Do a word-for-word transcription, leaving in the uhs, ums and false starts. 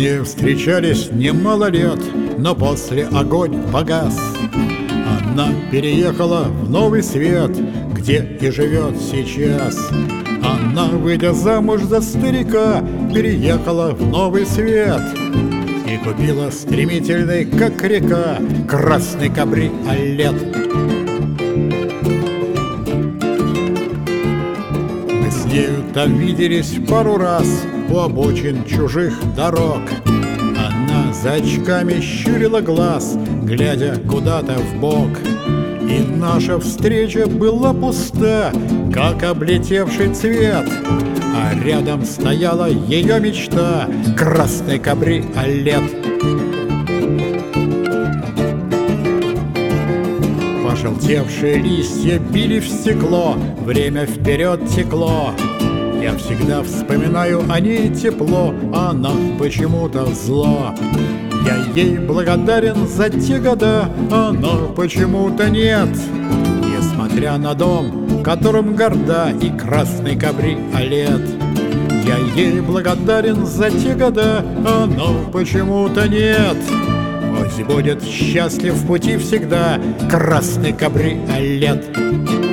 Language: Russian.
ней встречались немало лет, но после огонь погас. Она переехала в новый свет, где и живет сейчас. Она, выйдя замуж за старика, переехала в новый свет и купила стремительный, как река, красный кабриолет. Мы с нею там виделись пару раз у обочин чужих дорог. Она за очками щурила глаз, глядя куда-то вбок. И наша встреча была пуста, как облетевший цвет. А рядом стояла ее мечта — красный кабриолет. Пожелтевшие листья били в стекло, время вперед текло. Я всегда вспоминаю о ней тепло, а она почему-то зло. Я ей благодарен за те года, но почему-то нет. Несмотря на дом, которым горда и красный кабриолет. Я ей благодарен за те года, но почему-то нет. Пусть будет счастлив в пути всегда красный кабриолет.